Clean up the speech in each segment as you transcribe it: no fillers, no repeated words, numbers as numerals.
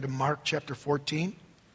To Mark chapter 14.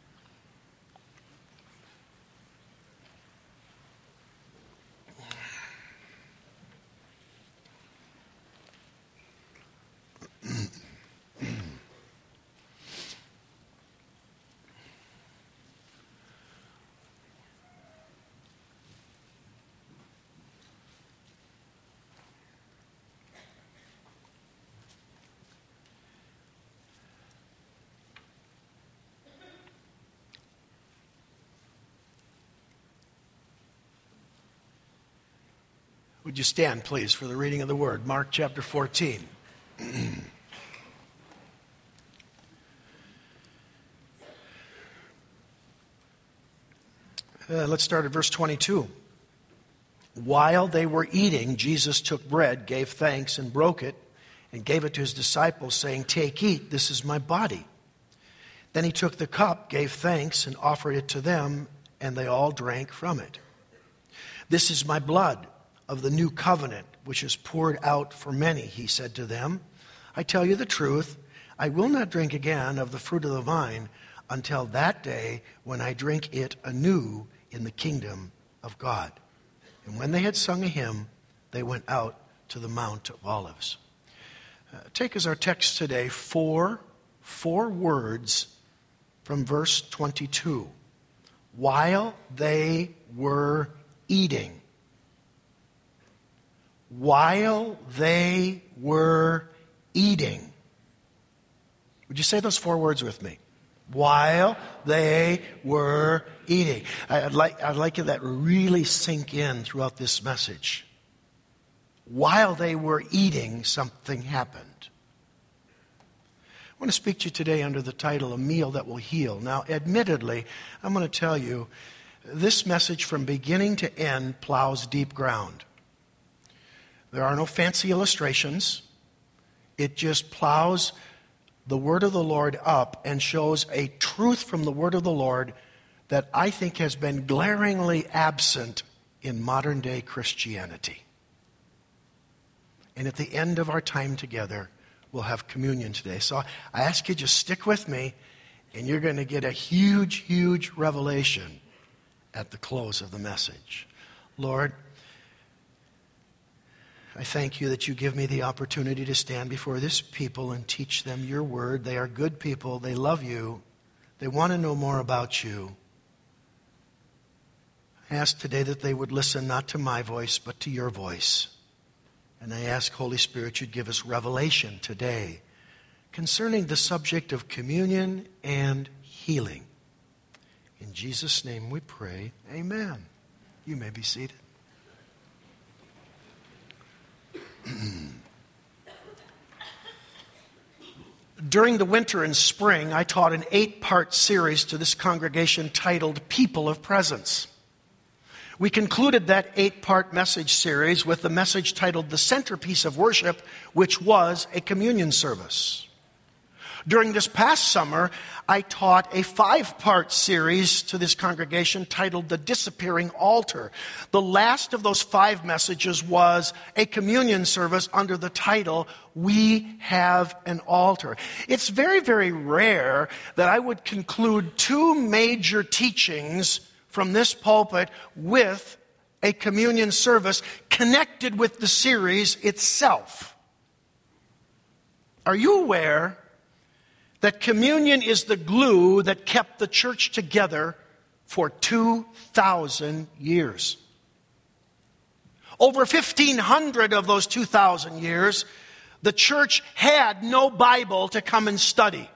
Would you stand, please, for the reading of the Word? Mark chapter 14. Let's start at verse 22. While they were eating, Jesus took bread, gave thanks, and broke it, and gave it to his disciples, saying, "Take, eat, this is my body." Then he took the cup, gave thanks, and offered it to them, and they all drank from it. "This is my blood of the new covenant, which is poured out for many," he said to them. "I tell you the truth, I will not drink again of the fruit of the vine until that day when I drink it anew in the kingdom of God." And when they had sung a hymn, they went out to the Mount of Olives. Take as our text today four words from verse 22. While they were eating. While they were eating. Would you say those four words with me? While they were eating. I'd like that really sink in throughout this message. While they were eating, something happened. I want to speak to you today under the title, A Meal That Will Heal. Now, admittedly, I'm going to tell you, this message from beginning to end plows deep ground. There are no fancy illustrations. It just plows the word of the Lord up and shows a truth from the word of the Lord that I think has been glaringly absent in modern day Christianity. And at the end of our time together, we'll have communion today. So I ask you just stick with me, and you're going to get a huge, huge revelation at the close of the message. Lord, I thank you that you give me the opportunity to stand before this people and teach them your word. They are good people. They love you. They want to know more about you. I ask today that they would listen not to my voice, but to your voice. And I ask, Holy Spirit, you'd give us revelation today concerning the subject of communion and healing. In Jesus' name we pray. Amen. You may be seated. During the winter and spring, I taught an 8-part series to this congregation titled People of Presence. We concluded that 8-part message series with the message titled The Centerpiece of Worship, which was a communion service. During this past summer, I taught a 5-part series to this congregation titled The Disappearing Altar. The last of those 5 messages was a communion service under the title, We Have an Altar. It's very, very rare that I would conclude 2 major teachings from this pulpit with a communion service connected with the series itself. Are you aware that communion is the glue that kept the church together for 2,000 years? Over 1,500 of those 2,000 years, the church had no Bible to come and study.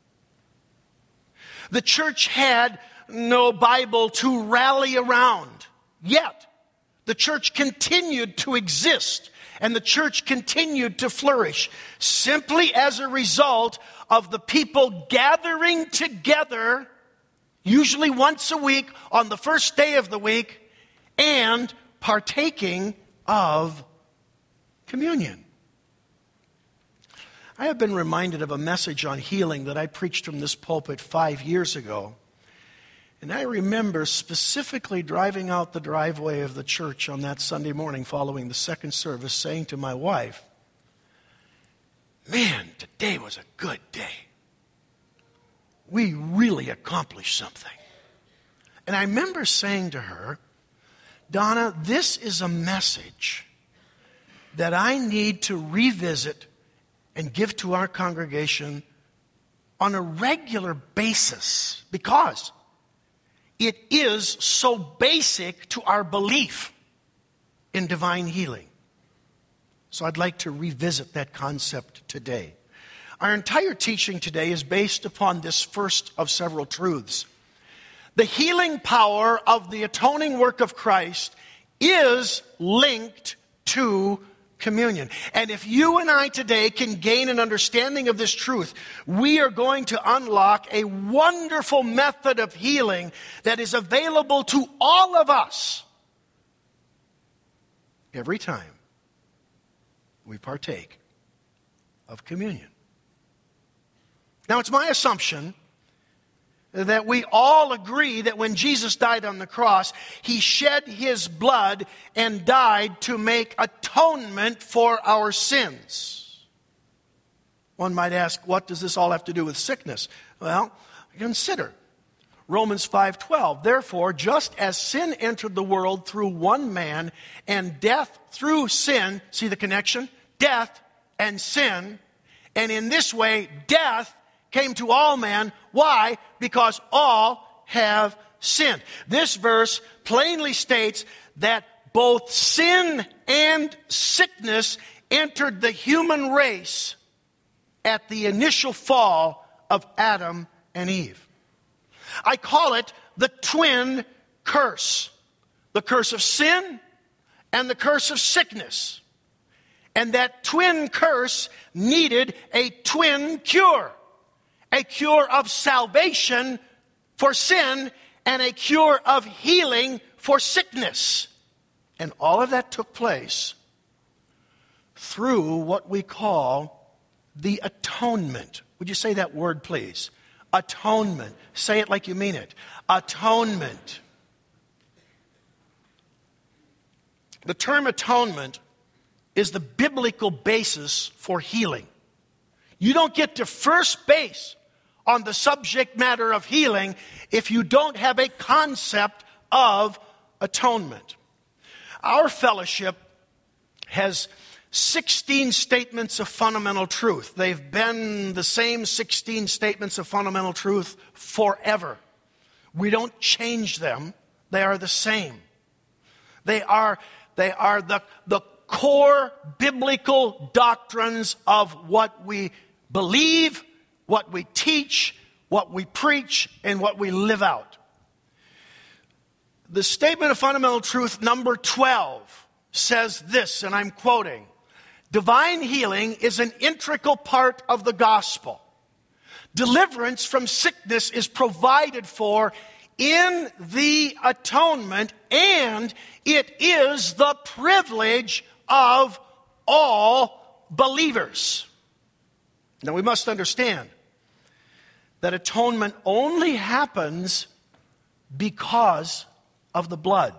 The church had no Bible to rally around. Yet, the church continued to exist and the church continued to flourish simply as a result of the people gathering together, usually once a week on the first day of the week, and partaking of communion. I have been reminded of a message on healing that I preached from this pulpit 5 years ago. And I remember specifically driving out the driveway of the church on that Sunday morning following the second service, saying to my wife, "Man, today was a good day." we really accomplished something. And I remember saying to her, Donna, this is a message that I need to revisit and give to our congregation on a regular basis, because it is so basic to our belief in divine healing. So I'd like to revisit that concept today. Our entire teaching today is based upon this first of several truths. The healing power of the atoning work of Christ is linked to communion. And if you and I today can gain an understanding of this truth, we are going to unlock a wonderful method of healing that is available to all of us every time we partake of communion. Now, it's my assumption that we all agree that when Jesus died on the cross, he shed his blood and died to make atonement for our sins. One might ask, what does this all have to do with sickness? Well, consider Romans 5:12. Therefore, just as sin entered the world through one man, and death through sin, see the connection? Death and sin. And in this way, death came to all men. Why? Because all have sinned. This verse plainly states that both sin and sickness entered the human race at the initial fall of Adam and Eve. I call it the twin curse. The curse of sin and the curse of sickness. And that twin curse needed a twin cure. A cure of salvation for sin and a cure of healing for sickness. And all of that took place through what we call the atonement. Would you say that word, please? Atonement. Say it like you mean it. Atonement. The term atonement is the biblical basis for healing. You don't get to first base on the subject matter of healing if you don't have a concept of atonement. Our fellowship has 16 statements of fundamental truth. They've been the same 16 statements of fundamental truth forever. We don't change them. They are the same. They are the core biblical doctrines of what we believe, what we teach, what we preach, and what we live out. The statement of fundamental truth number 12 says this, and I'm quoting, divine healing is an integral part of the gospel. Deliverance from sickness is provided for in the atonement, and it is the privilege of all believers. Now, we must understand that atonement only happens because of the blood.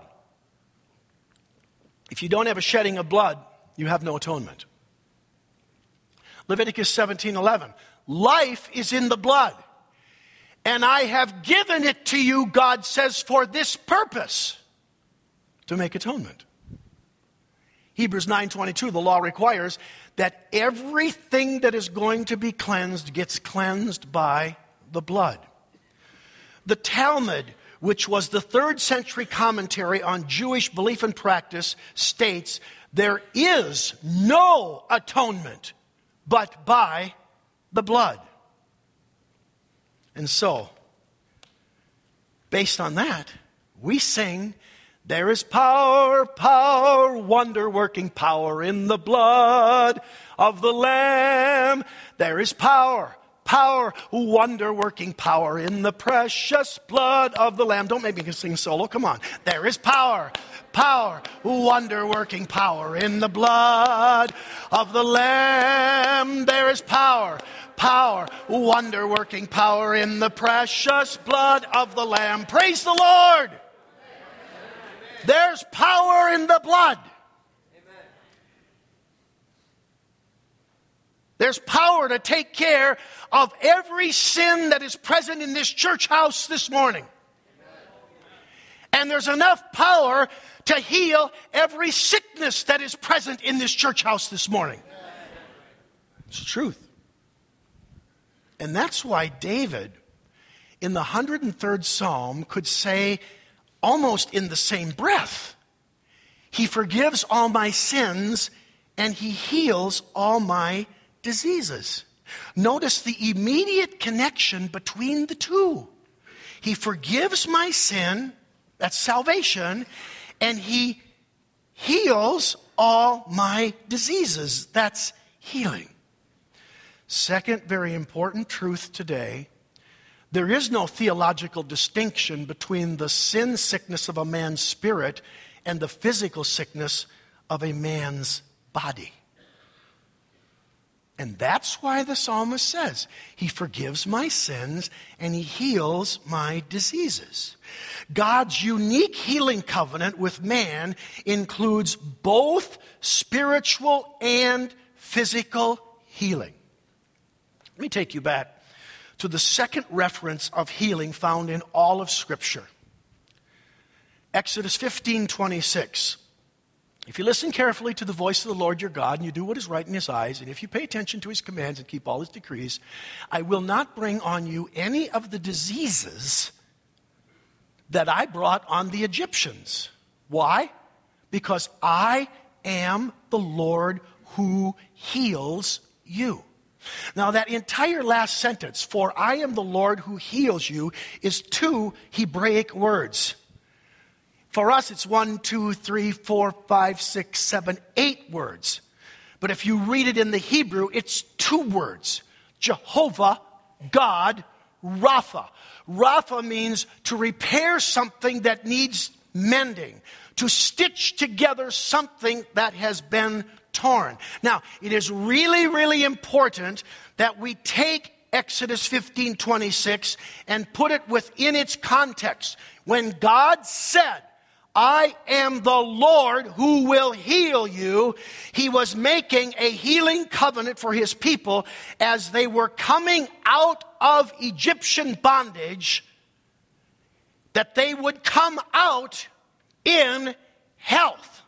If you don't have a shedding of blood, you have no atonement. Leviticus 17:11. Life is in the blood, and I have given it to you, God says, for this purpose, to make atonement. Hebrews 9:22, the law requires that everything that is going to be cleansed gets cleansed by the blood. The Talmud, which was the 3rd century commentary on Jewish belief and practice, states there is no atonement but by the blood. And so, based on that, we sing, there is power, power, wonder-working power in the blood of the Lamb. There is power, power, wonder-working power in the precious blood of the Lamb. Don't make me sing solo. Come on. There is power, power, wonder-working power in the blood of the Lamb. There is power, power, wonder-working power in the precious blood of the Lamb. Praise the Lord. There's power in the blood. There's power to take care of every sin that is present in this church house this morning. And there's enough power to heal every sickness that is present in this church house this morning. It's the truth. And that's why David, in the 103rd Psalm, could say almost in the same breath, He forgives all my sins and He heals all my diseases. Notice the immediate connection between the two. He forgives my sin, that's salvation, and He heals all my diseases, that's healing. Second very important truth today, there is no theological distinction between the sin sickness of a man's spirit and the physical sickness of a man's body. And that's why the psalmist says, He forgives my sins and He heals my diseases. God's unique healing covenant with man includes both spiritual and physical healing. Let me take you back to the second reference of healing found in all of Scripture. Exodus 15:26. If you listen carefully to the voice of the Lord your God, and you do what is right in His eyes, and if you pay attention to His commands and keep all His decrees, I will not bring on you any of the diseases that I brought on the Egyptians. Why? Because I am the Lord who heals you. Now, that entire last sentence, for I am the Lord who heals you, is two Hebraic words. For us, it's 1, 2, 3, 4, 5, 6, 7, 8 words. But if you read it in the Hebrew, it's 2 words. Jehovah, God, Rapha. Rapha means to repair something that needs mending, to stitch together something that has been torn. Now, it is really, really important that we take Exodus 15:26 and put it within its context. When God said, I am the Lord who will heal you, He was making a healing covenant for His people as they were coming out of Egyptian bondage, that they would come out in health.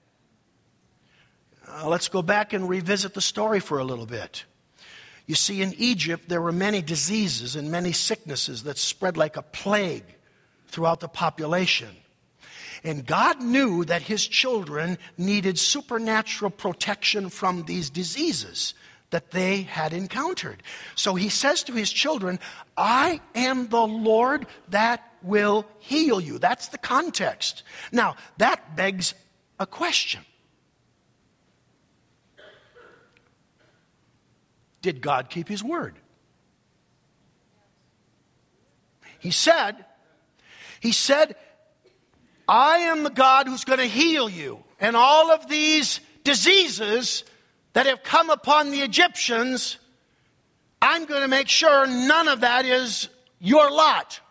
Let's go back and revisit the story for a little bit. You see, in Egypt, there were many diseases and many sicknesses that spread like a plague throughout the population. And God knew that His children needed supernatural protection from these diseases that they had encountered. So He says to His children, I am the Lord that will heal you. That's the context. Now, that begs a question. Did God keep His word? He said, I am the God who's going to heal you. And all of these diseases that have come upon the Egyptians, I'm going to make sure none of that is your lot.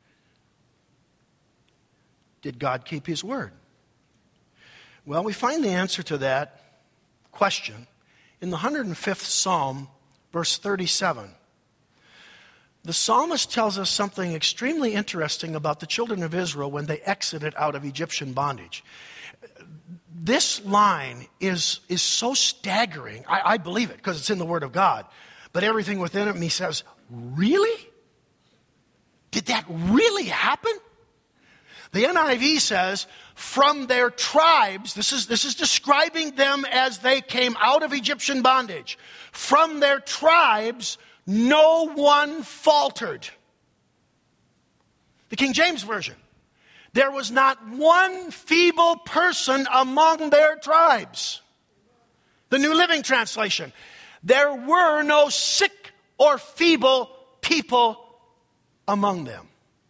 Did God keep His word? Well, we find the answer to that question in the 105th Psalm, verse 37. The psalmist tells us something extremely interesting about the children of Israel when they exited out of Egyptian bondage. This line is so staggering. I believe it because it's in the Word of God. But everything within me says, really? Did that really happen? The NIV says, from their tribes, this is describing them as they came out of Egyptian bondage. From their tribes, no one faltered. The King James Version. There was not one feeble person among their tribes. The New Living Translation. There were no sick or feeble people among them.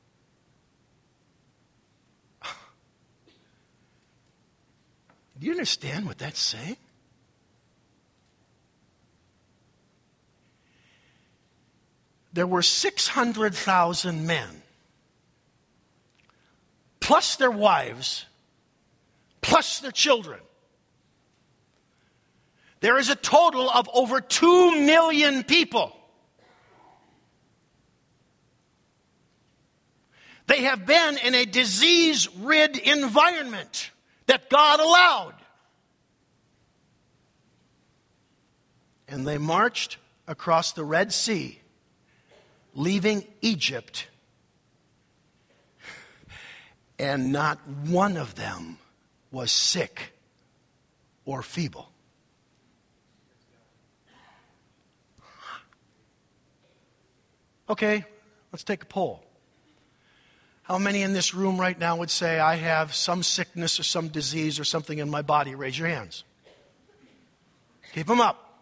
Do you understand what that's saying? There were 600,000 men, plus their wives, plus their children, There is a total of over 2 million people. They have been in a disease-rid environment that God allowed. And they marched across the Red Sea, leaving Egypt, and not one of them was sick or feeble. Okay, let's take a poll. How many in this room right now would say, I have some sickness or some disease or something in my body? Raise your hands. Keep them up.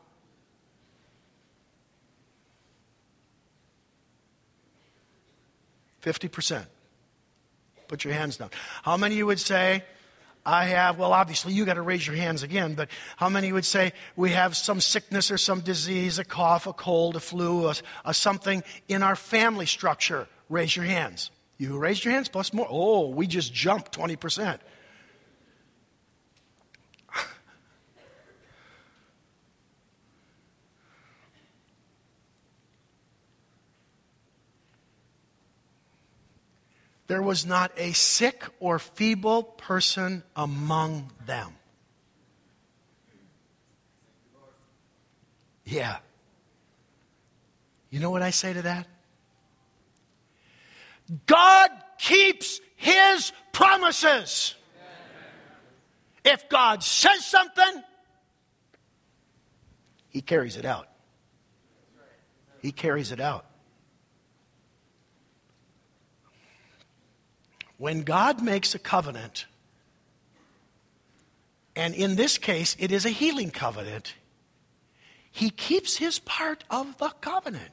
%50. Put your hands down. How many of you would say, I have, well, obviously you got to raise your hands again, but how many would say we have some sickness or some disease, a cough, a cold, a flu, a something in our family structure? Raise your hands. You raised your hands plus more. Oh, we just jumped 20%. There was not a sick or feeble person among them. Yeah. You know what I say to that? God keeps His promises. If God says something, He carries it out. He carries it out. When God makes a covenant, and in this case it is a healing covenant, He keeps His part of the covenant.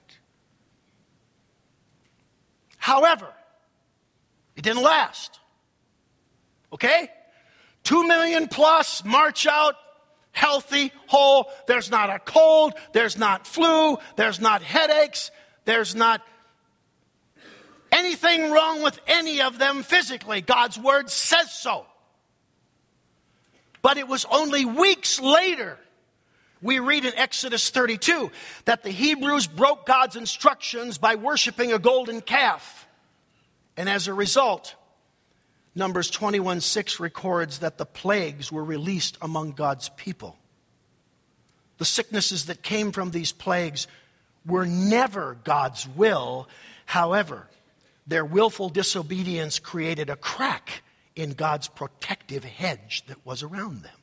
However, it didn't last. Okay? 2 million plus march out, healthy, whole. There's not a cold, there's not flu, there's not headaches, there's not anything wrong with any of them physically. God's word says so. But it was only weeks later, we read in Exodus 32, that the Hebrews broke God's instructions by worshiping a golden calf. And as a result, Numbers 21:6 records that the plagues were released among God's people. The sicknesses that came from these plagues were never God's will. However, their willful disobedience created a crack in God's protective hedge that was around them.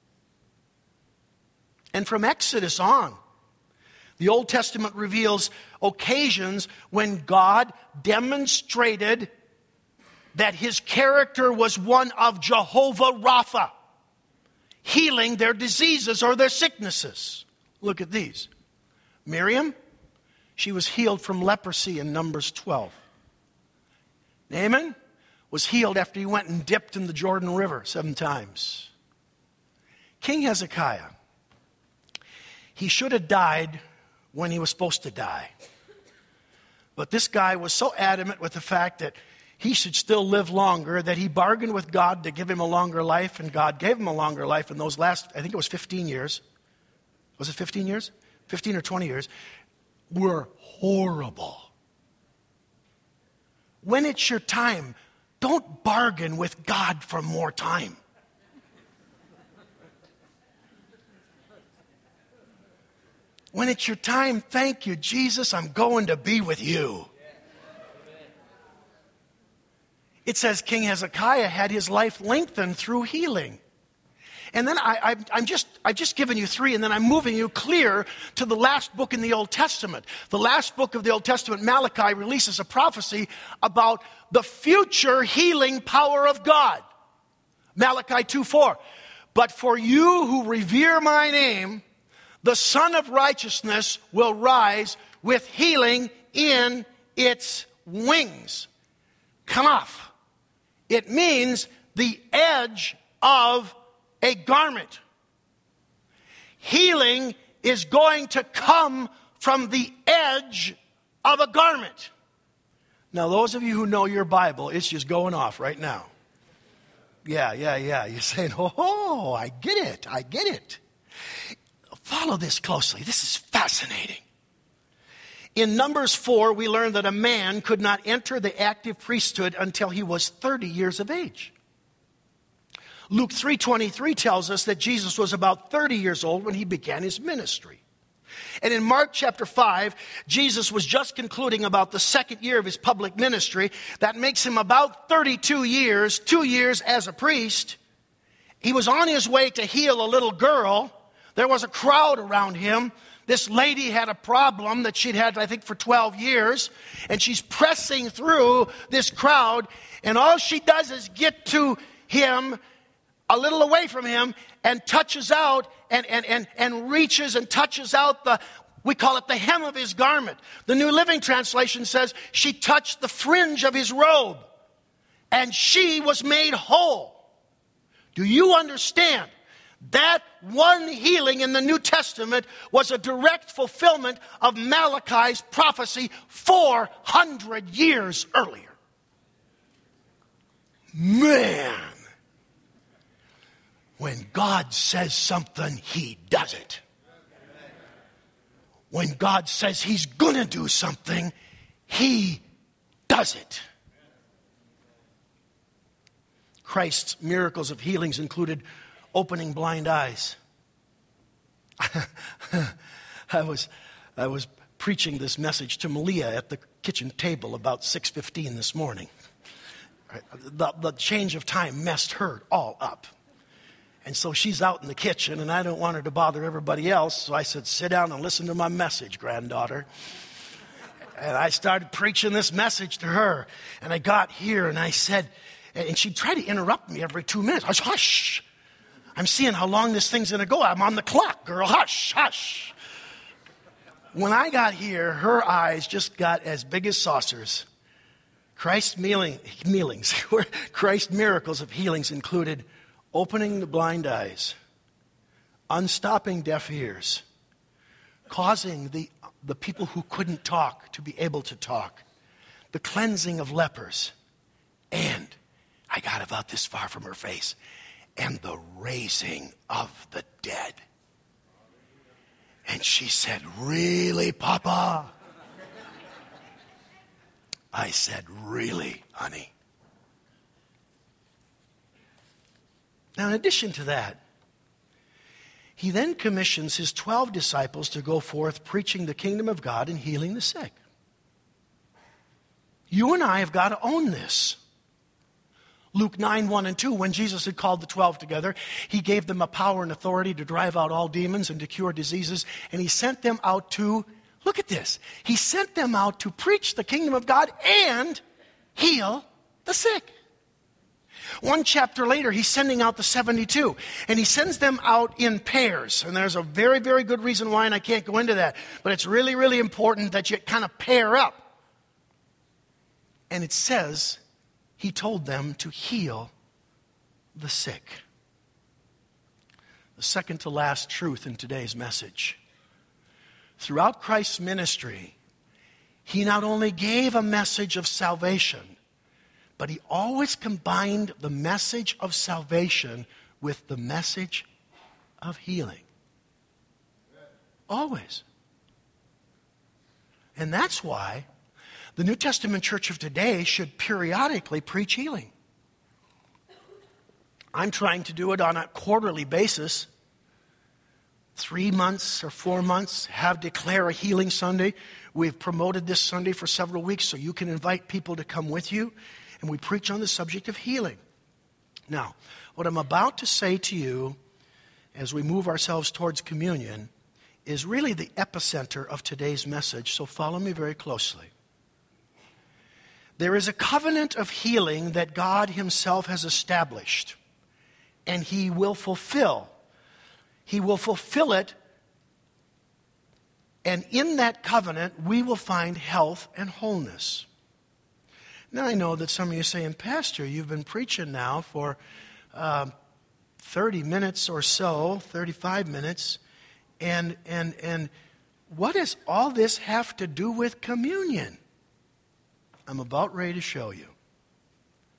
And from Exodus on, the Old Testament reveals occasions when God demonstrated that His character was one of Jehovah Rapha, healing their diseases or their sicknesses. Look at these. Miriam, she was healed from leprosy in Numbers 12. Naaman was healed after he went and dipped in the Jordan River 7 times. King Hezekiah, he should have died when he was supposed to die. But this guy was so adamant with the fact that he should still live longer that he bargained with God to give him a longer life, and God gave him a longer life in those last, I think it was 15 years. Was it 15 years? 15 or 20 years. Were horrible. When it's your time, don't bargain with God for more time. When it's your time, thank you, Jesus, I'm going to be with you. It says King Hezekiah had his life lengthened through healing. And then I've just given you 3, and then I'm moving you clear to the last book in the Old Testament. The last book of the Old Testament, Malachi, releases a prophecy about the future healing power of God. Malachi 2:4. But for you who revere my name, the Son of Righteousness will rise with healing in its wings. Kanaf. It means the edge of a garment. Healing is going to come from the edge of a garment. Now, those of you who know your Bible, it's just going off right now. Yeah. You're saying, oh, I get it. Follow this closely. This is fascinating. In Numbers 4, we learn that a man could not enter the active priesthood until he was 30 years of age. Luke 3:23 tells us that Jesus was about 30 years old when he began his ministry. And in Mark chapter 5, Jesus was just concluding about the second year of his public ministry. That makes him about 32 years, 2 years as a priest. He was on his way to heal a little girl. There was a crowd around him. This lady had a problem that she'd had, I think, for 12 years. And she's pressing through this crowd. And all she does is get to him, a little away from him, and touches out and reaches and touches out we call it the hem of his garment. The New Living Translation says she touched the fringe of his robe and she was made whole. Do you understand? That one healing in the New Testament was a direct fulfillment of Malachi's prophecy 400 years earlier. Man. When God says something, he does it. When God says he's going to do something, he does it. Christ's miracles of healings included opening blind eyes. I was preaching this message to Malia at the kitchen table about 6:15 this morning. The change of time messed her all up. And so she's out in the kitchen, and I don't want her to bother everybody else. So I said, sit down and listen to my message, granddaughter. And I started preaching this message to her. And I got here, and I said, and she'd try to interrupt me every 2 minutes. Hush, hush. I'm seeing how long this thing's going to go. I'm on the clock, girl. Hush, hush. When I got here, her eyes just got as big as saucers. Christ's miracles of healings included opening the blind eyes, unstopping deaf ears, causing the people who couldn't talk to be able to talk, the cleansing of lepers, and I got about this far from her face, and the raising of the dead. And she said, really, Papa? I said, really, honey? Now, in addition to that, he then commissions his 12 disciples to go forth preaching the kingdom of God and healing the sick. You and I have got to own this. Luke 9:1-2, when Jesus had called the 12 together, he gave them a power and authority to drive out all demons and to cure diseases, and he sent them out to, look at this, he sent them out to preach the kingdom of God and heal the sick. One chapter later, he's sending out the 72, and he sends them out in pairs. And there's a very, very good reason why, and I can't go into that. But it's really, really important that you kind of pair up. And it says he told them to heal the sick. The second to last truth in today's message. Throughout Christ's ministry, he not only gave a message of salvation, but he always combined the message of salvation with the message of healing. Always. And that's why the New Testament church of today should periodically preach healing. I'm trying to do it on a quarterly basis. 3 months or 4 months, declare a healing Sunday. We've promoted this Sunday for several weeks so you can invite people to come with you. And we preach on the subject of healing. Now, what I'm about to say to you as we move ourselves towards communion is really the epicenter of today's message, so follow me very closely. There is a covenant of healing that God himself has established, and he will fulfill. He will fulfill it, and in that covenant, we will find health and wholeness. Now, I know that some of you are saying, Pastor, you've been preaching now for 30 minutes or so, 35 minutes, and what does all this have to do with communion? I'm about ready to show you.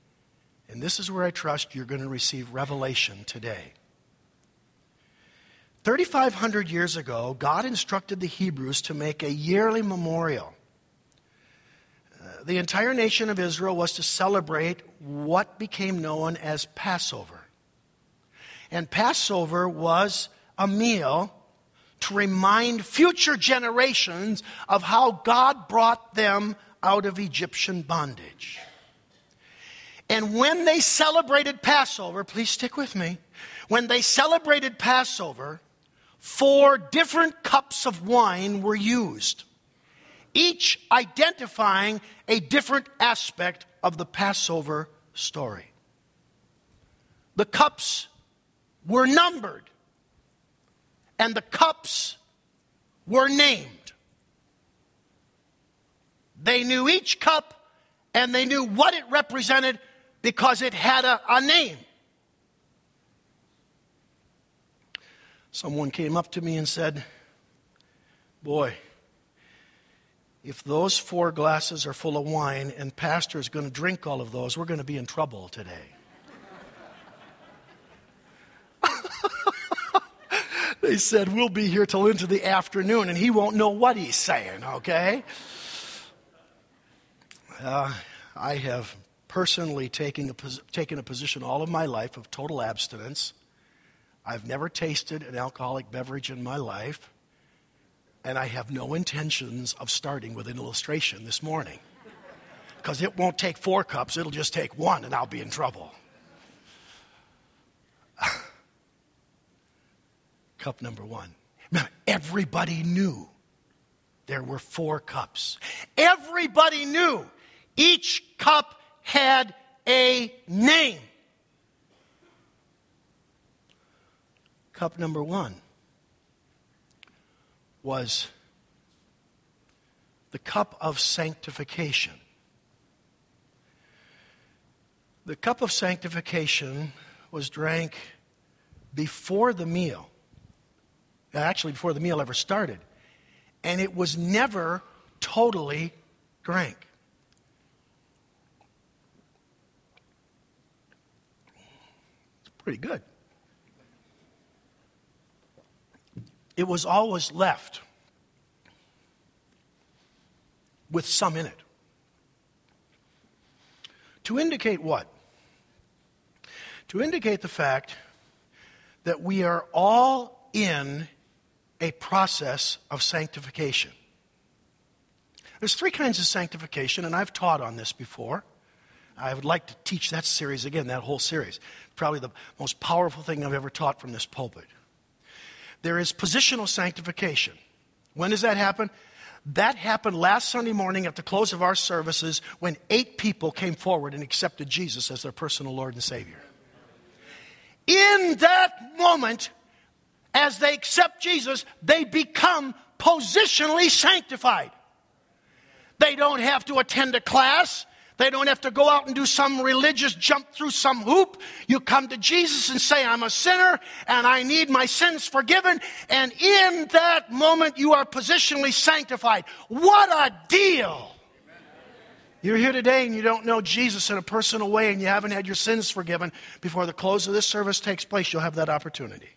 And this is where I trust you're going to receive revelation today. 3,500 years ago, God instructed the Hebrews to make a yearly memorial. The entire nation of Israel was to celebrate what became known as Passover. And Passover was a meal to remind future generations of how God brought them out of Egyptian bondage. And when they celebrated Passover, please stick with me, when they celebrated Passover, 4 different cups of wine were used, each identifying a different aspect of the Passover story. The cups were numbered, and the cups were named. They knew each cup, and they knew what it represented because it had a name. Someone came up to me and said, "Boy, if those 4 glasses are full of wine and pastor is going to drink all of those, we're going to be in trouble today." They said, "We'll be here till into the afternoon and he won't know what he's saying," okay? I have personally taken a position all of my life of total abstinence. I've never tasted an alcoholic beverage in my life, and I have no intentions of starting with an illustration this morning, because it won't take 4 cups, it'll just take 1, and I'll be in trouble. Cup number 1. Now, everybody knew there were 4 cups. Everybody knew each cup had a name. Cup number 1 was the cup of sanctification. The cup of sanctification was drank before the meal. Actually, before the meal ever started. And it was never totally drank. It's pretty good. It was always left with some in it. To indicate what? To indicate the fact that we are all in a process of sanctification. There's 3 kinds of sanctification, and I've taught on this before. I would like to teach that series again, that whole series. Probably the most powerful thing I've ever taught from this pulpit. There is positional sanctification. When does that happen? That happened last Sunday morning at the close of our services when 8 people came forward and accepted Jesus as their personal Lord and Savior. In that moment, as they accept Jesus, they become positionally sanctified. They don't have to attend a class. They don't have to go out and do some religious jump through some hoop. You come to Jesus and say, "I'm a sinner and I need my sins forgiven." And in that moment, you are positionally sanctified. What a deal! You're here today and you don't know Jesus in a personal way and you haven't had your sins forgiven. Before the close of this service takes place, you'll have that opportunity.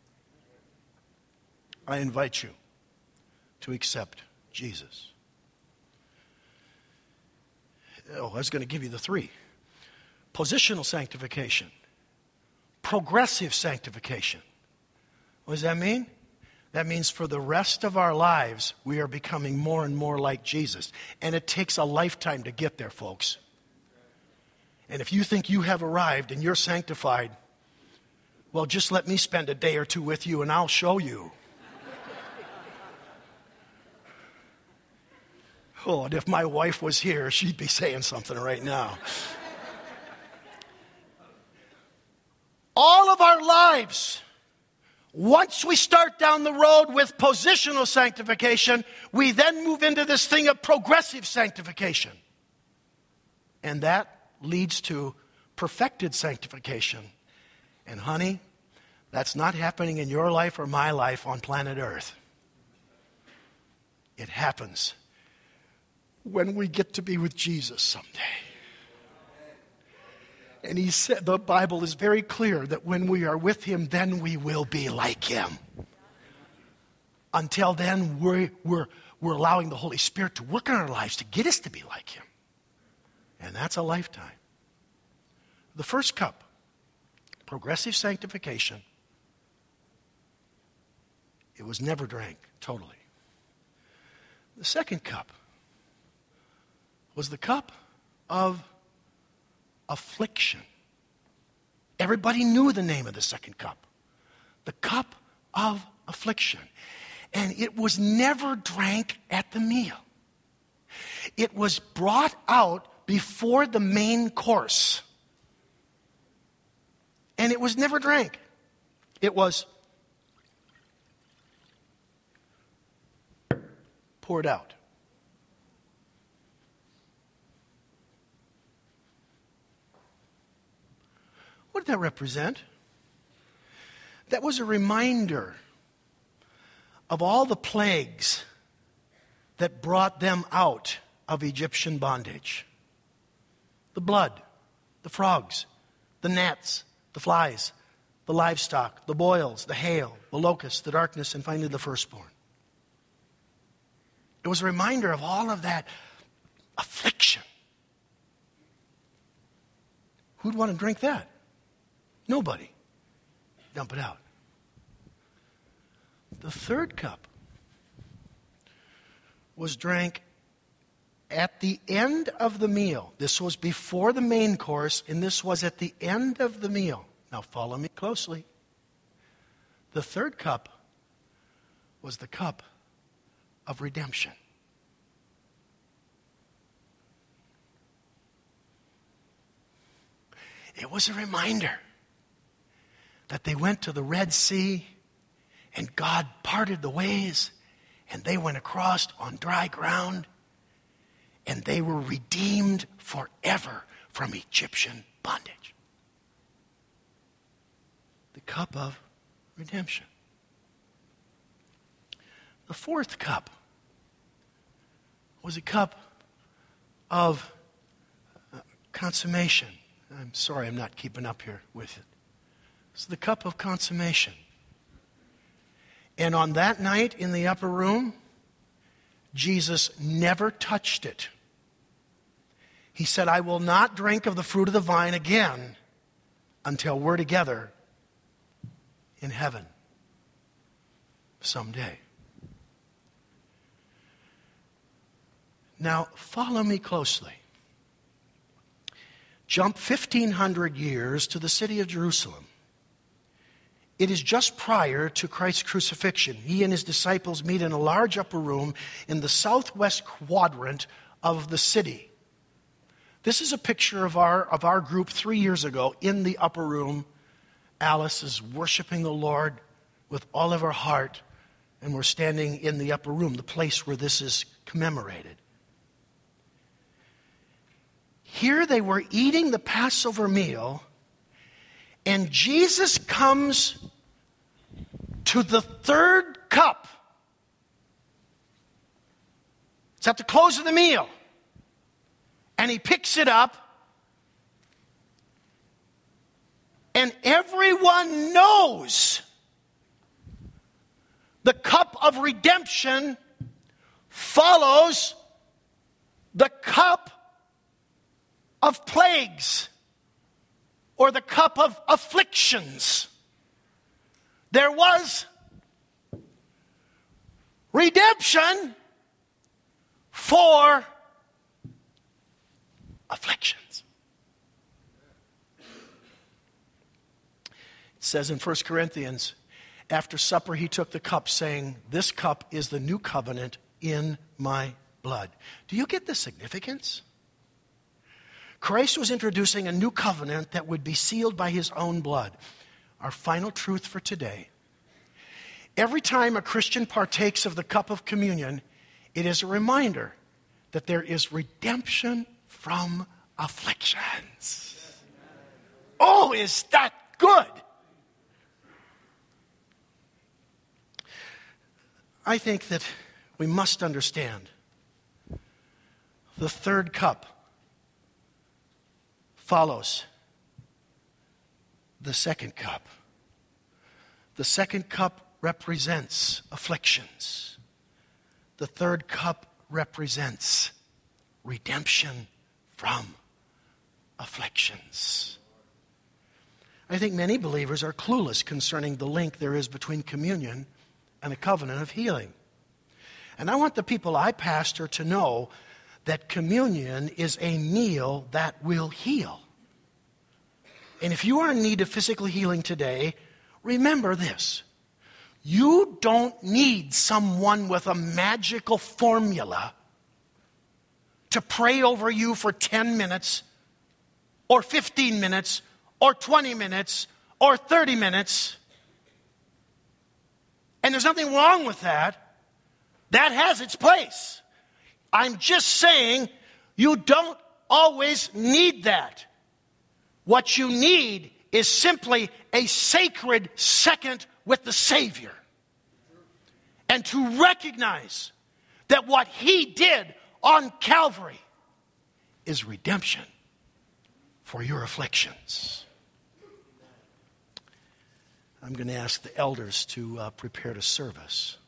I invite you to accept Jesus. Oh, I was going to give you the 3. Positional sanctification. Progressive sanctification. What does that mean? That means for the rest of our lives, we are becoming more and more like Jesus. And it takes a lifetime to get there, folks. And if you think you have arrived and you're sanctified, well, just let me spend a day or 2 with you and I'll show you. Oh, and if my wife was here, she'd be saying something right now. All of our lives, once we start down the road with positional sanctification, we then move into this thing of progressive sanctification. And that leads to perfected sanctification. And honey, that's not happening in your life or my life on planet Earth. It happens when we get to be with Jesus someday. And he said, the Bible is very clear that when we are with him, then we will be like him. Until then, we're allowing the Holy Spirit to work in our lives to get us to be like him. And that's a lifetime. The first cup, progressive sanctification, it was never drank totally. The second cup was the cup of affliction. Everybody knew the name of the second cup. The cup of affliction. And it was never drank at the meal. It was brought out before the main course. And it was never drank. It was poured out. What did that represent? That was a reminder of all the plagues that brought them out of Egyptian bondage. The blood, the frogs, the gnats, the flies, the livestock, the boils, the hail, the locusts, the darkness, and finally the firstborn. It was a reminder of all of that affliction. Who'd want to drink that? Nobody. Dump it out. The third cup was drank at the end of the meal. This was before the main course, and this was at the end of the meal. Now follow me closely. The third cup was the cup of redemption. It was a reminder that they went to the Red Sea and God parted the ways and they went across on dry ground and they were redeemed forever from Egyptian bondage. The cup of redemption. The fourth cup was a cup of consummation. I'm sorry, I'm not keeping up here with it. It's the cup of consummation. And on that night in the upper room, Jesus never touched it. He said, I will not drink of the fruit of the vine again until we're together in heaven someday. Now, follow me closely. Jump 1,500 years to the city of Jerusalem. It is just prior to Christ's crucifixion. He and his disciples meet in a large upper room in the southwest quadrant of the city. This is a picture of our group 3 years ago in the upper room. Alice is worshiping the Lord with all of her heart, and we're standing in the upper room, the place where this is commemorated. Here they were eating the Passover meal, and Jesus comes to the third cup. It's at the close of the meal. And he picks it up, and everyone knows the cup of redemption follows the cup of plagues or the cup of afflictions. There was redemption for afflictions. It says in 1 Corinthians, after supper he took the cup, saying, this cup is the new covenant in my blood. Do you get the significance? Christ was introducing a new covenant that would be sealed by his own blood. Our final truth for today. Every time a Christian partakes of the cup of communion, it is a reminder that there is redemption from afflictions. Oh, is that good? I think that we must understand the third cup follows the second cup. The second cup represents afflictions. The third cup represents redemption from afflictions. I think many believers are clueless concerning the link there is between communion and the covenant of healing. And I want the people I pastor to know that communion is a meal that will heal. And if you are in need of physical healing today, remember this. You don't need someone with a magical formula to pray over you for 10 minutes or 15 minutes or 20 minutes or 30 minutes. And there's nothing wrong with that. That has its place. I'm just saying you don't always need that. What you need is simply a sacred second with the Savior. And to recognize that what He did on Calvary is redemption for your afflictions. I'm going to ask the elders to prepare to serve us.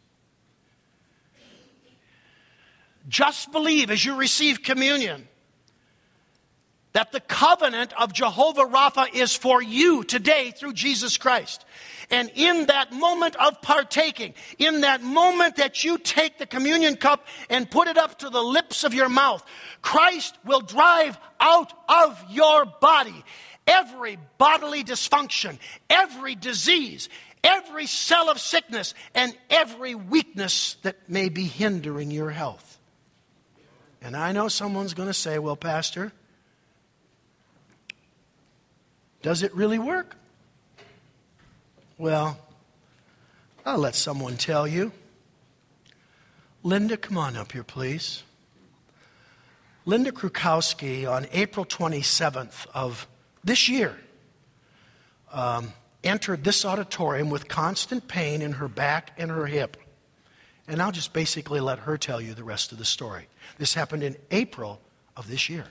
Just believe as you receive communion that the covenant of Jehovah Rapha is for you today through Jesus Christ. And in that moment of partaking, in that moment that you take the communion cup and put it up to the lips of your mouth, Christ will drive out of your body every bodily dysfunction, every disease, every cell of sickness, and every weakness that may be hindering your health. And I know someone's going to say, well, Pastor, does it really work? Well, I'll let someone tell you. Linda, come on up here, please. Linda Krukowski, on April 27th of this year, entered this auditorium with constant pain in her back and her hip. And I'll just basically let her tell you the rest of the story. This happened in April of this year.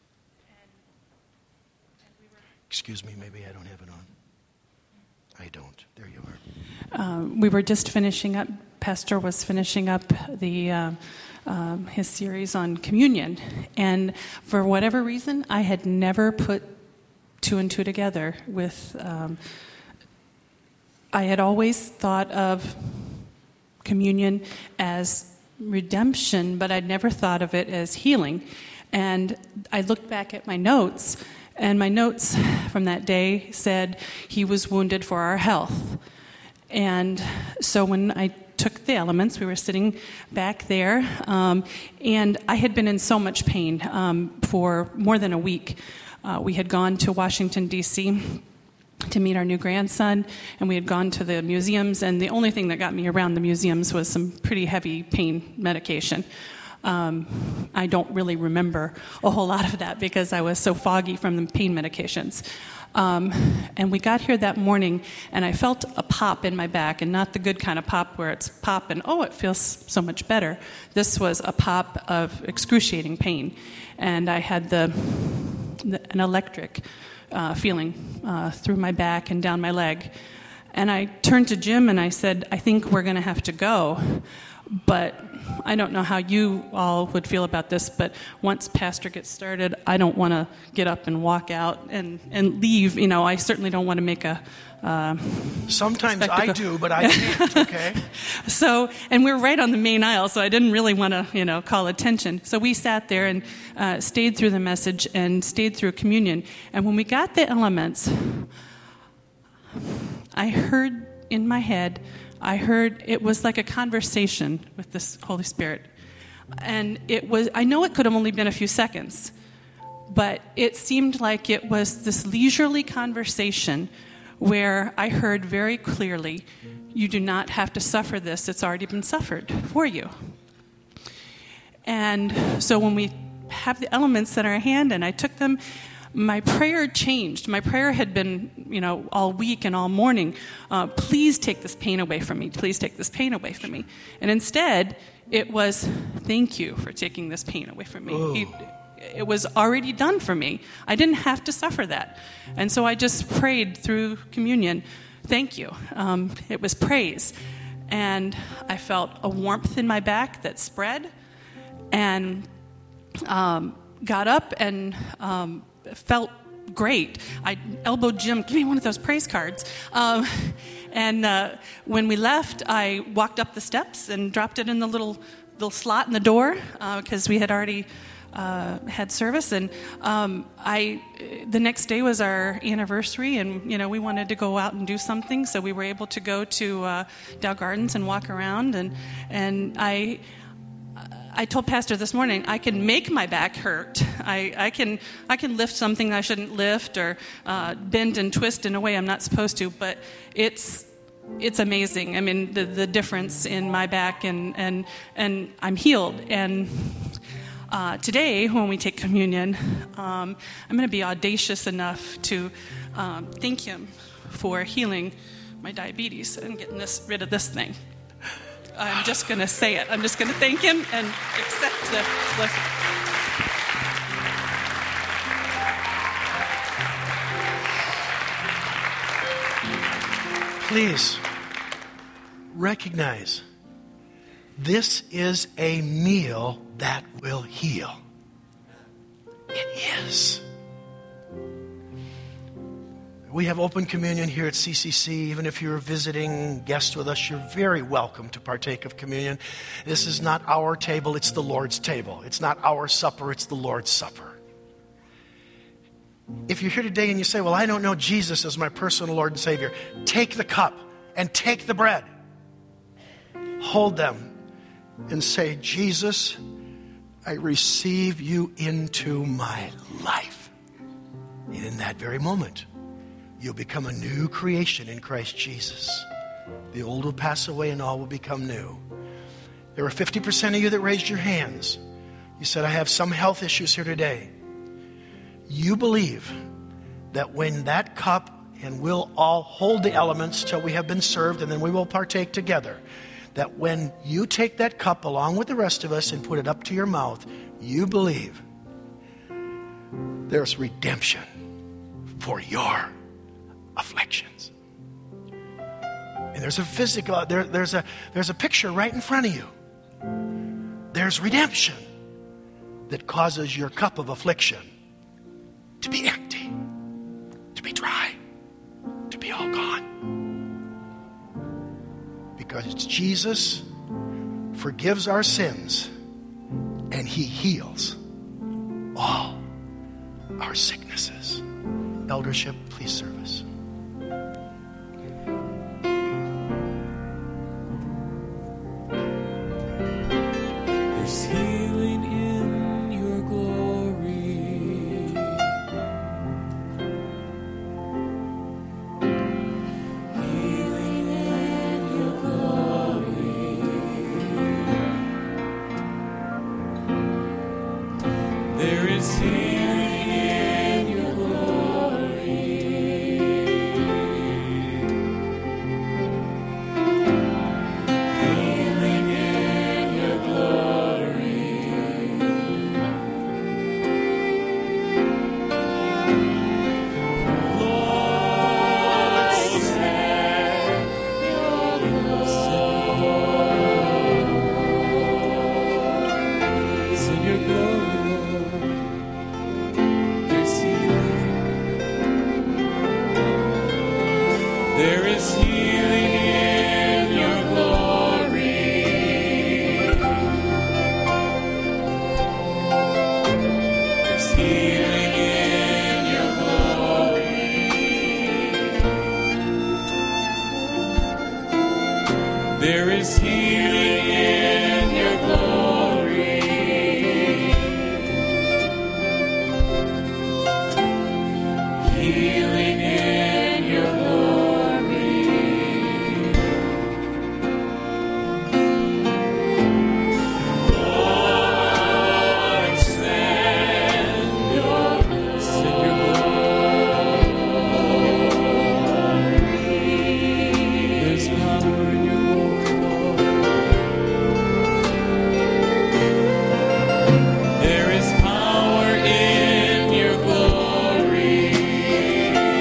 Excuse me, maybe I don't have it on. I don't. There you are. We were just finishing up, Pastor was finishing up the his series on communion. And for whatever reason, I had never put two and two together with, I had always thought of communion as redemption, but I'd never thought of it as healing. And I looked back at my notes, and my notes from that day said, He was wounded for our health. And so when I took the elements, we were sitting back there, and I had been in so much pain for more than a week. We had gone to Washington, D.C., to meet our new grandson, and we had gone to the museums, and the only thing that got me around the museums was some pretty heavy pain medication. I don't really remember a whole lot of that because I was so foggy from the pain medications. And we got here that morning, and I felt a pop in my back, and not the good kind of pop where it's pop and, oh, it feels so much better. This was a pop of excruciating pain, and I had an electric feeling through my back and down my leg. And I turned to Jim and I said, I think we're going to have to go. But I don't know how you all would feel about this, but once Pastor gets started, I don't want to get up and walk out and leave. You know, I certainly don't want to make a sometimes spectacle. I do, but I can't, okay? So, and we're right on the main aisle, so I didn't really want to, call attention. So we sat there and stayed through the message and stayed through communion. And when we got the elements, I heard in my head, it was like a conversation with this Holy Spirit. And I know it could have only been a few seconds, but it seemed like it was this leisurely conversation where I heard very clearly, you do not have to suffer this. It's already been suffered for you. And so when we have the elements in our hand and I took them, my prayer changed. My prayer had been, all week and all morning, please take this pain away from me. Please take this pain away from me. And instead, it was, thank you for taking this pain away from me. It was already done for me. I didn't have to suffer that. And so I just prayed through communion, thank you. It was praise. And I felt a warmth in my back that spread, and got up and felt great. I elbowed Jim, give me one of those praise cards. And when we left, I walked up the steps and dropped it in the little slot in the door because we had already had service. And the next day was our anniversary, and we wanted to go out and do something, so we were able to go to Dow Gardens and walk around. And I told Pastor this morning, I can make my back hurt. I can lift something I shouldn't lift, or bend and twist in a way I'm not supposed to. But it's amazing. I mean, the difference in my back, and I'm healed. And today, when we take communion, I'm going to be audacious enough to thank Him for healing my diabetes and getting rid of this thing. I'm just going to say it. I'm just going to thank Him and accept the blessing. Please recognize this is a meal that will heal. It is. We have open communion here at CCC. Even if you're a visiting guest with us, you're very welcome to partake of communion. This is not our table, it's the Lord's table. It's not our supper, it's the Lord's supper. If you're here today and you say, well, I don't know Jesus as my personal Lord and Savior, take the cup and take the bread. Hold them and say, Jesus, I receive you into my life. And in that very moment, you'll become a new creation in Christ Jesus. The old will pass away and all will become new. There were 50% of you that raised your hands. You said, I have some health issues here today. You believe that when that cup, and we'll all hold the elements till we have been served, and then we will partake together, that when you take that cup along with the rest of us and put it up to your mouth, you believe there's redemption for your afflictions. And there's a physical, there's a picture right in front of you. There's redemption that causes your cup of affliction to be empty, to be dry, to be all gone. Because Jesus forgives our sins and He heals all our sicknesses. Eldership, please serve us. There's healing in your glory. Healing in your glory. There is healing in your glory. Healing in your glory. Lord, send your glory. Send your glory, Lord. There's healing. There is healing in your glory. There's healing in your glory. There is healing in your glory. Healing in your glory. Lord, send your glory. There's power in your glory, Lord. There is power in your glory.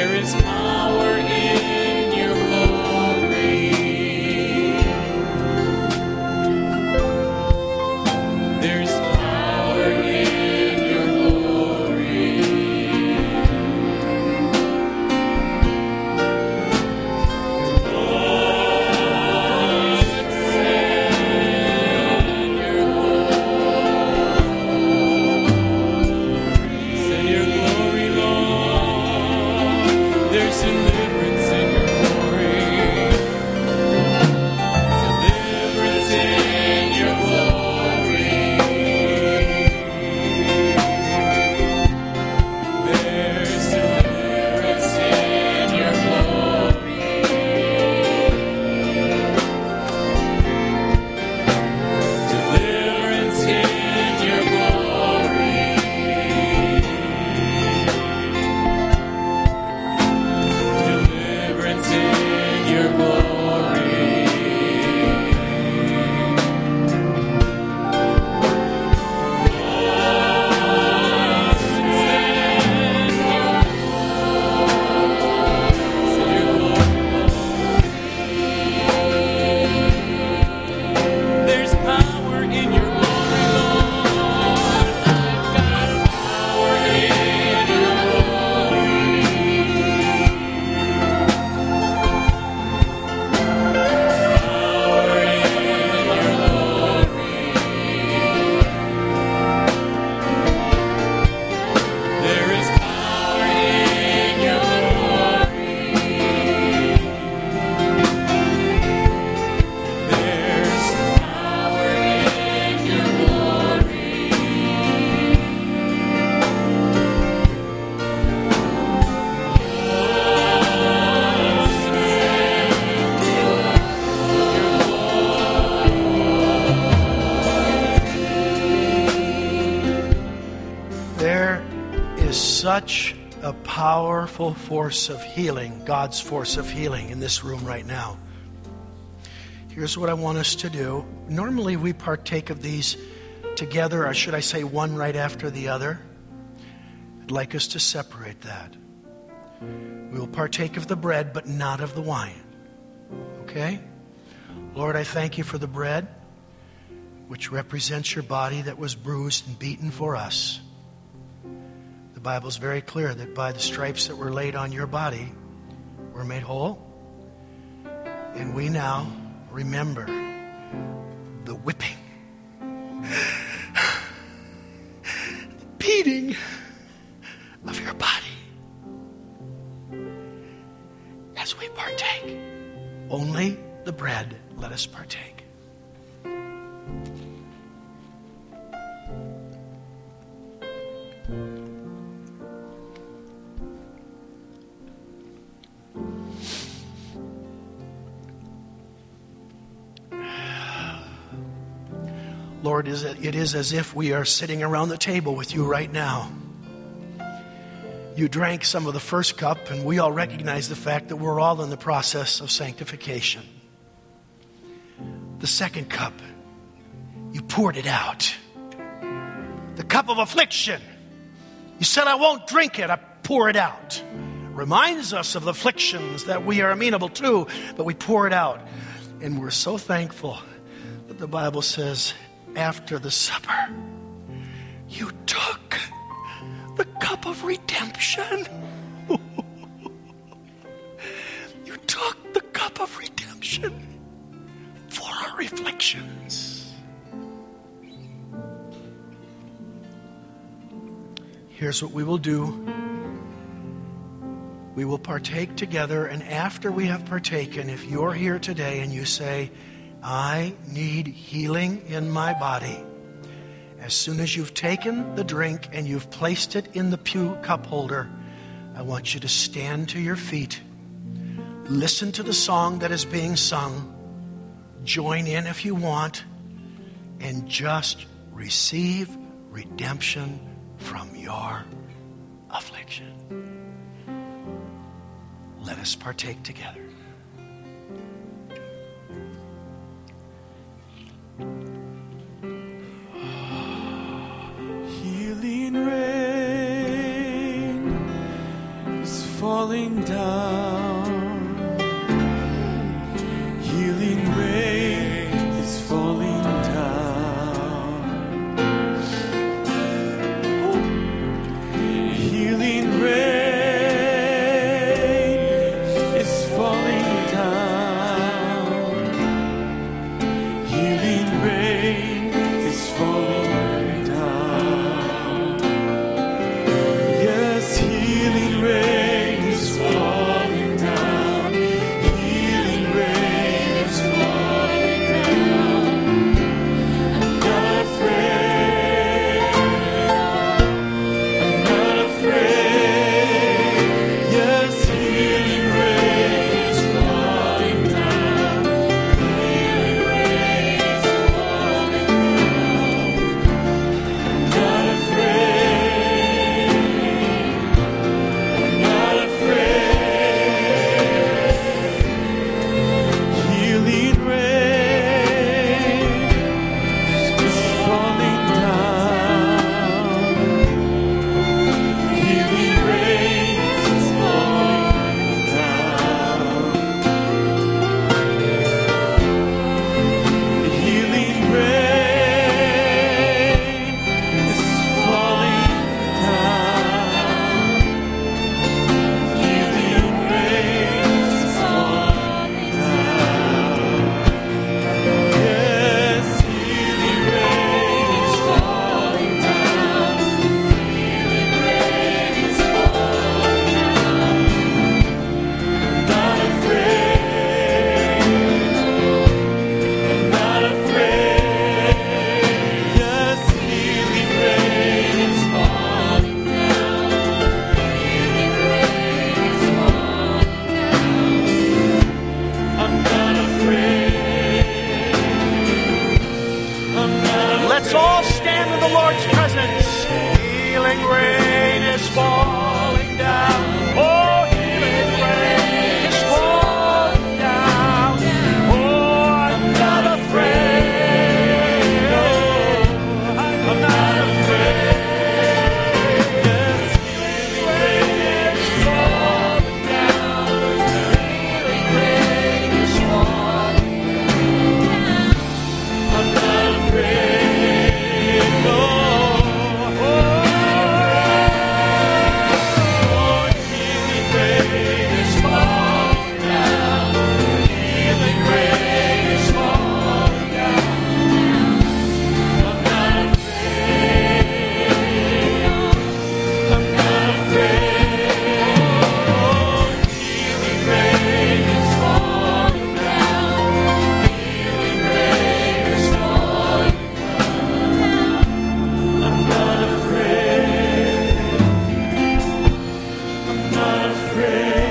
There is power in your glory. There's power in your glory. Lord, send your glory. Send your glory, Lord. There's deliverance in your glory. Deliverance in your glory. There's deliverance in your glory. Deliverance in your glory. Deliverance in your glory. There's power in your glory, Lord. I've got power in your glory. Power in your glory. There is power in your glory. There's power in your glory. There is such a powerful force of healing, God's force of healing in this room right now. Here's what I want us to do. Normally we partake of these together, or should I say one right after the other. I'd like us to separate that. We will partake of the bread, but not of the wine. Okay? Lord, I thank you for the bread, which represents your body that was bruised and beaten for us. The Bible's very clear that by the stripes that were laid on your body, we're made whole. And we now remember the whipping, the beating of your body as we partake. Only the bread let us partake. Lord, it is as if we are sitting around the table with you right now. You drank some of the first cup, and we all recognize the fact that we're all in the process of sanctification. The second cup, you poured it out. The cup of affliction, you said, I won't drink it, I pour it out. Reminds us of the afflictions that we are amenable to, but we pour it out. And we're so thankful that the Bible says, after the supper, you took the cup of redemption. You took the cup of redemption for our afflictions. Here's what we will do. We will partake together, and after we have partaken, if you're here today and you say, I need healing in my body, as soon as you've taken the drink and you've placed it in the pew cup holder, I want you to stand to your feet, listen to the song that is being sung, join in if you want, and just receive redemption from your affliction. Let us partake together. Healing rain is falling. falling down. Healing rain is falling down. Healing rain is falling down. Healing rain is falling down. Yes, healing rain is falling down. Healing rain is falling down. I'm not afraid. I'm not afraid. Yes, healing rain is falling down. Healing rain is falling down. I'm not afraid. I'm not afraid. Healing rain is falling down. Healing rain is falling down. Healing rain is falling down. Healing rain is falling down. Yes, healing rain is falling down. Healing rain is falling down. I'm not afraid. I'm not afraid. Yes, healing rain is falling down. Healing rain is falling down. I'm not afraid. I'm not Let's all stand in the Lord's presence. Healing rain is falling down. Oh, healing rain is falling down. Oh, I'm not afraid. No, I'm not afraid. Yes, healing rain is falling down. Healing rain is falling down. I'm not afraid. No. Healing rain is falling down. Healing rain is falling down. I'm not afraid. I'm not afraid. Healing rain is falling down. Healing rain is falling down. I'm not afraid. I'm not afraid.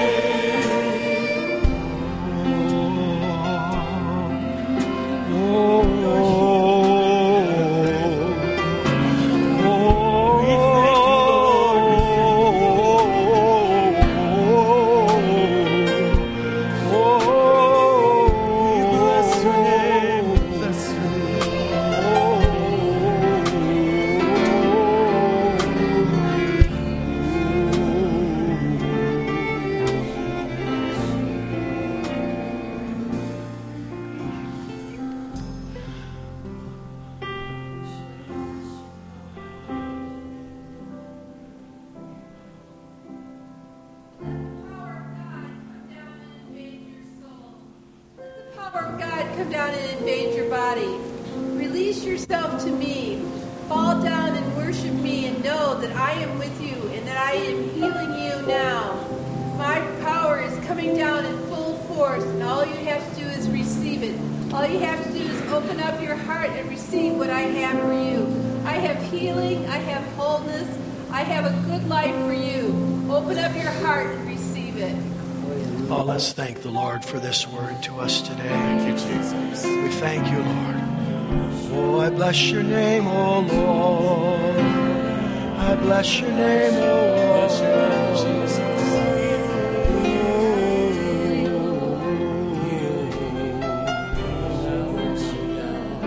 Bless your name. Bless your Power of God come down and invade your body. Release yourself to me. Fall down and worship me and know that I am with you and that I am healing you now. My power is coming down in full force and all you have to do is receive it. All you have to do is open up your heart and receive what I have for you. I have healing. I have wholeness. I have a good life for you. Open up your heart and receive it. Oh, let's thank the Lord for this word to us today. Thank you, Jesus. We thank you, Lord. Oh, I bless your name, oh Lord. I bless your name, oh Lord. Bless your name, Jesus.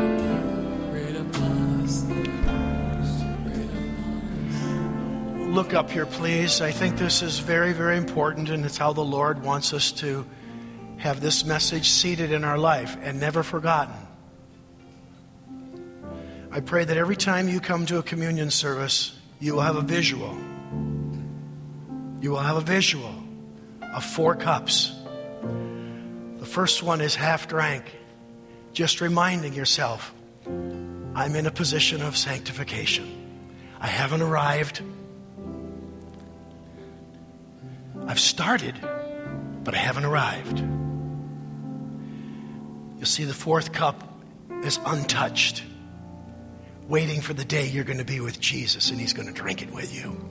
Look up here, please. I think this is very, very important, and it's how the Lord wants us to have this message seated in our life and never forgotten. I pray that every time you come to a communion service, you will have a visual. You will have a visual of 4 cups. The first one is half drank, just reminding yourself, I'm in a position of sanctification. I haven't arrived. I've started, but I haven't arrived. You'll see the 4th cup is untouched, waiting for the day you're going to be with Jesus and he's going to drink it with you.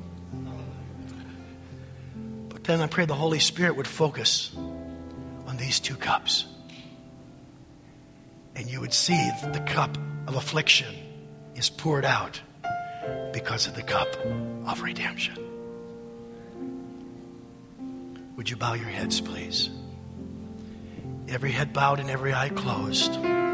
But then I pray the Holy Spirit would focus on these 2 cups. And you would see that the cup of affliction is poured out because of the cup of redemption. Would you bow your heads, please? Every head bowed and every eye closed.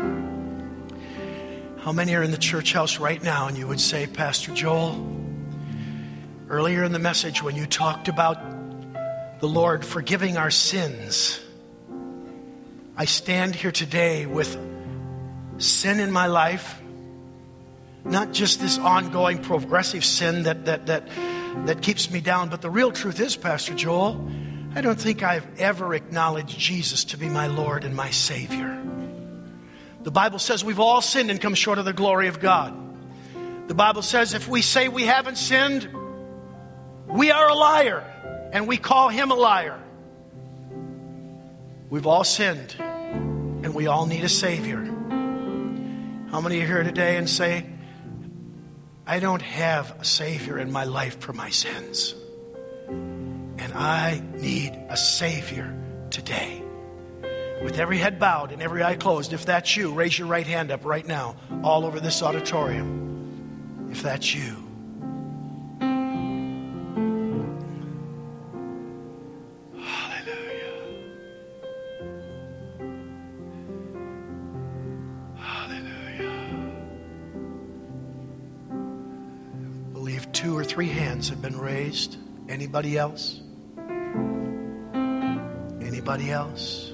How many are in the church house right now and you would say, Pastor Joel, earlier in the message when you talked about the Lord forgiving our sins, I stand here today with sin in my life, not just this ongoing progressive sin that keeps me down, but the real truth is, Pastor Joel, I don't think I've ever acknowledged Jesus to be my Lord and my Savior. The Bible says we've all sinned and come short of the glory of God. The Bible says if we say we haven't sinned, we are a liar, and we call him a liar. We've all sinned, and we all need a Savior. How many are here today and say, I don't have a Savior in my life for my sins, and I need a Savior today? With every head bowed and every eye closed, if that's you, raise your right hand up right now, all over this auditorium. If that's you. Hallelujah. Hallelujah. I believe 2 or 3 hands have been raised. Anybody else? Anybody else?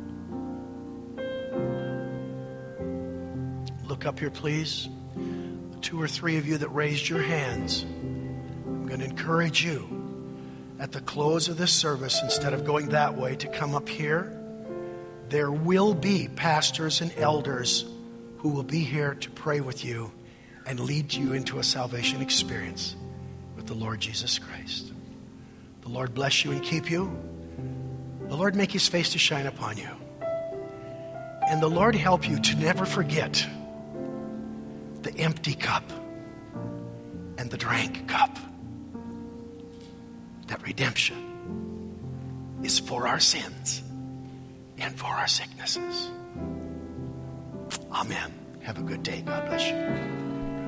Look up here, please. The 2 or 3 of you that raised your hands, I'm going to encourage you at the close of this service, instead of going that way, to come up here. There will be pastors and elders who will be here to pray with you and lead you into a salvation experience with the Lord Jesus Christ. The Lord bless you and keep you. The Lord make his face to shine upon you. And the Lord help you to never forget the empty cup and the drank cup. That redemption is for our sins and for our sicknesses. Amen. Have a good day. God bless you.